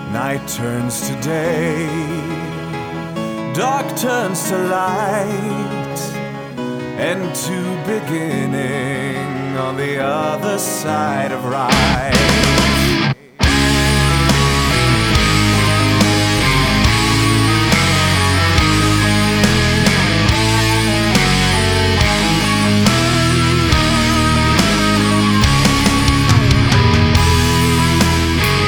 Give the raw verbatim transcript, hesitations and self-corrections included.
Night turns to day, dark turns to light, and to beginning on the other side of right.